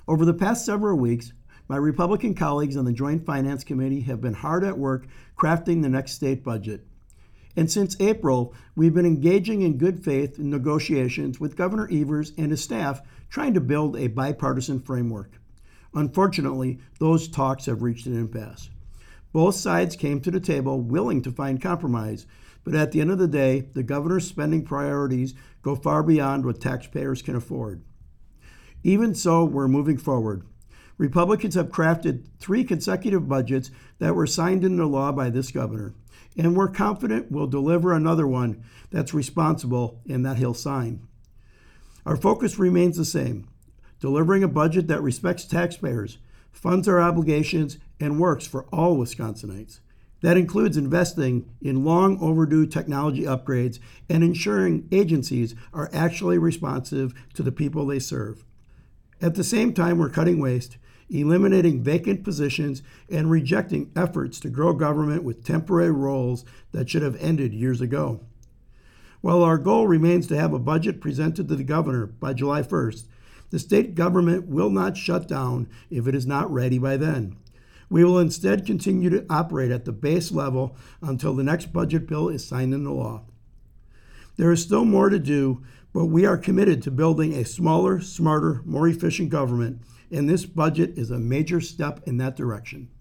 Over the past several weeks, my Republican colleagues on the Joint Finance Committee have been hard at work crafting the next state budget. And since April, we've been engaging in good faith negotiations with Governor Evers and his staff trying to build a bipartisan framework. Unfortunately, those talks have reached an impasse. Both sides came to the table willing to find compromise, but at the end of the day, the governor's spending priorities go far beyond what taxpayers can afford. Even so, we're moving forward. Republicans have crafted 3 consecutive budgets that were signed into law by this governor, and we're confident we'll deliver another one that's responsible and that he'll sign. Our focus remains the same: delivering a budget that respects taxpayers, funds our obligations, and works for all Wisconsinites. That includes investing in long overdue technology upgrades and ensuring agencies are actually responsive to the people they serve. At the same time, we're cutting waste, eliminating vacant positions, and rejecting efforts to grow government with temporary roles that should have ended years ago. While our goal remains to have a budget presented to the governor by July 1st, the state government will not shut down if it is not ready by then. We will instead continue to operate at the base level until the next budget bill is signed into law. There is still more to do, but we are committed to building a smaller, smarter, more efficient government, and this budget is a major step in that direction.